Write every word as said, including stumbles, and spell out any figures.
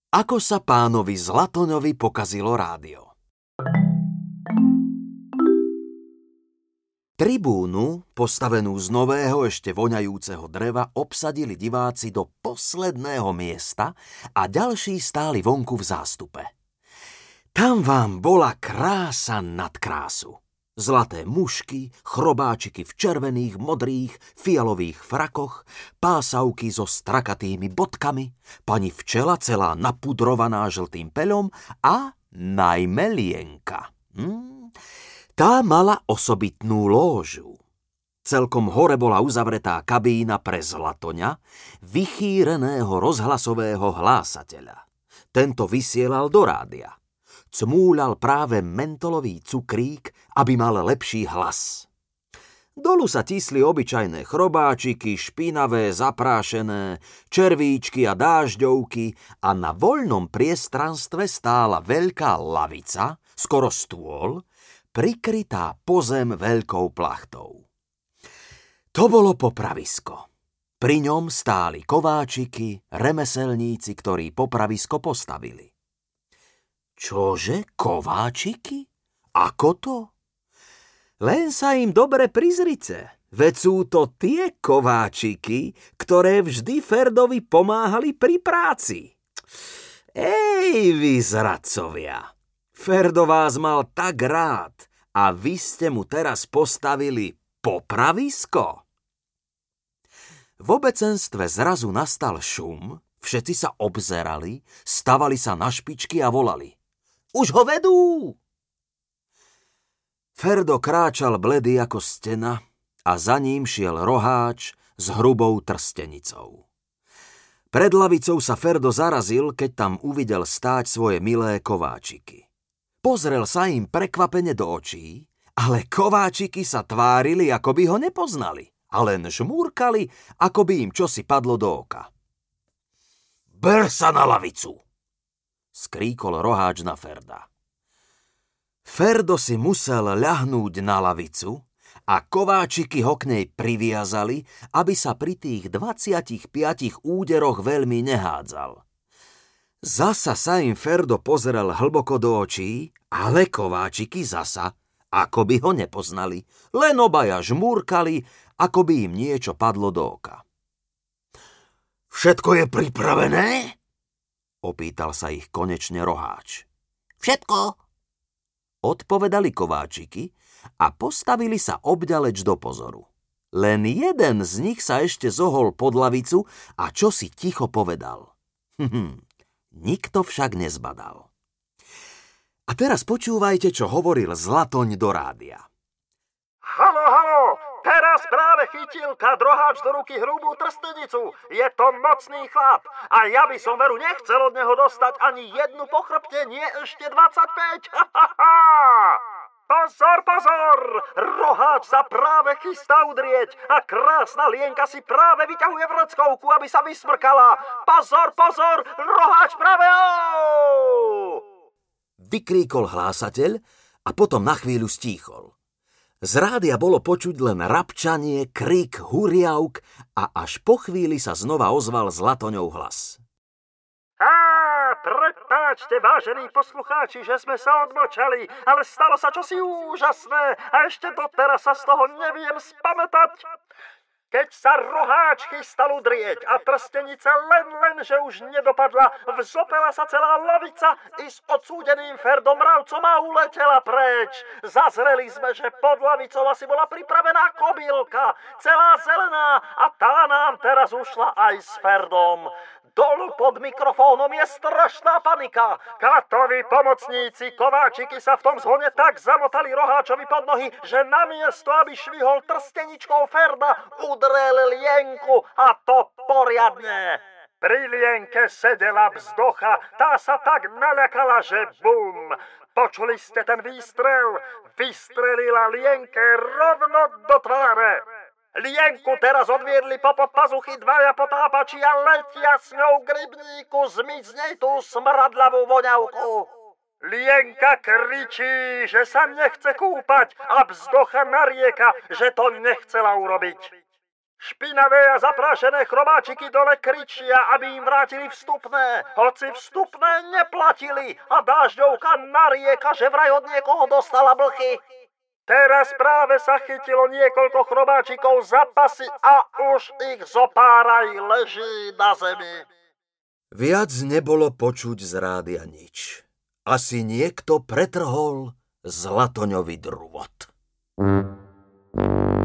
Ako sa pánovi Zlatoňovi pokazilo rádio. Tribúnu, postavenú z nového, ešte voňajúceho dreva, obsadili diváci do posledného miesta a ďalší stáli vonku v zástupe. Tam vám bola krása nad krásu. Zlaté mušky, chrobáčiky v červených, modrých, fialových frakoch, pásavky so strakatými bodkami, pani včela celá napudrovaná žltým peľom a najmä Lienka. Hmm, tá mala osobitnú lóžu. Celkom hore bola uzavretá kabína pre Zlatoňa, vychýreného rozhlasového hlásateľa. Tento vysielal do rádia. Cmúľal práve mentolový cukrík, aby mal lepší hlas. Dolu sa tisli obyčajné chrobáčiky, špinavé, zaprášené, červíčky a dážďovky a na voľnom priestranstve stála veľká lavica, skoro stôl, prikrytá pozem veľkou plachtou. To bolo popravisko. Pri ňom stáli kováčiky, remeselníci, ktorí popravisko postavili. Čože, kováčiky? Ako to? Len sa im dobre prizrite, veď sú to tie kováčiky, ktoré vždy Ferdovi pomáhali pri práci. Ej, vy zradcovia, Ferdo vás mal tak rád a vy ste mu teraz postavili popravisko. V obecenstve zrazu nastal šum, všetci sa obzerali, stavali sa na špičky a volali. Už ho vedú! Ferdo kráčal bledý ako stena a za ním šiel roháč s hrubou trstenicou. Pred lavicou sa Ferdo zarazil, keď tam uvidel stáť svoje milé kováčiky. Pozrel sa im prekvapene do očí, ale kováčiky sa tvárili, ako by ho nepoznali a len žmúrkali, ako by im čosi padlo do oka. Ber sa na lavicu! Skríkol roháč na Ferda. Ferdo si musel ľahnúť na lavicu a kováčiky ho k nej priviazali, aby sa pri tých dvadsiatich piatich úderoch veľmi nehádzal. Zasa sa im Ferdo pozrel hlboko do očí, ale kováčiky zasa, ako by ho nepoznali, len obaja žmúrkali, ako by im niečo padlo do oka. Všetko je pripravené? Opýtal sa ich konečne roháč. Všetko, odpovedali kováčiky a postavili sa obďaleč do pozoru. Len jeden z nich sa ešte zohol pod lavicu a čo si ticho povedal. Hm, nikto však nezbadal. A teraz počúvajte, čo hovoril Zlatoň do rádia. Haló, haló! Teraz práve chytil tá droháč do ruky hrubú trstenicu. Je to mocný chlap. A ja by som veru nechcel od neho dostať ani jednu po chrbte, nie ešte dvadsaťpäť. Ha, ha, ha! Pozor, pozor! Roháč sa práve chystá udrieť a krásna Lienka si práve vyťahuje vreckovku, aby sa vysmrkala. Pozor, pozor! Roháč práve... Oh! Vykríkol hlásateľ a potom na chvíľu stíchol. Z rádia bolo počuť len rapčanie, krik, huriavk a až po chvíli sa znova ozval Zlatoňov hlas. Á, prepáčte, vážení poslucháči, že sme sa odmlčali, ale stalo sa čosi úžasné a ešte doteraz sa z toho neviem spamätať. Keď sa roháč chystal udrieť a trstenica len, len, že už nedopadla, vzopela sa celá lavica i s odsúdeným Ferdom Mravcom a uletela preč. Zazreli sme, že pod lavicou asi bola pripravená kobylka, celá zelená a tá nám teraz ušla aj s Ferdom. Dolu pod mikrofónom je strašná panika. Katovi pomocníci kováčiky sa v tom zhone tak zamotali roháčovi pod nohy, že namiesto, aby švihol trsteničkou Ferda, udrel Lienku a to poriadne. Pri Lienke sedela Bzdocha, tá sa tak naľakala, že bum. Počuli ste ten výstrel? Vystrelila Lienke rovno do tváre. Lienku teraz odviedli popod pazuchy dvaja potápači a letia s ňou k rybníku zmyť z nej tú smradlavú voňavku. Lienka kričí, že sa nechce kúpať a Bzdocha narieka, že to nechcela urobiť. Špinavé a zaprášené chrobáčiky dole kričia, aby im vrátili vstupné, hoci vstupné neplatili a dážďovka narieka, že vraj od niekoho dostala blchy. Teraz práve sa chytilo niekoľko chrobáčikov za pasy a už ich zopáraj leží na zemi. Viac nebolo počuť z rádia nič. Asi niekto pretrhol zlatoňový drôt.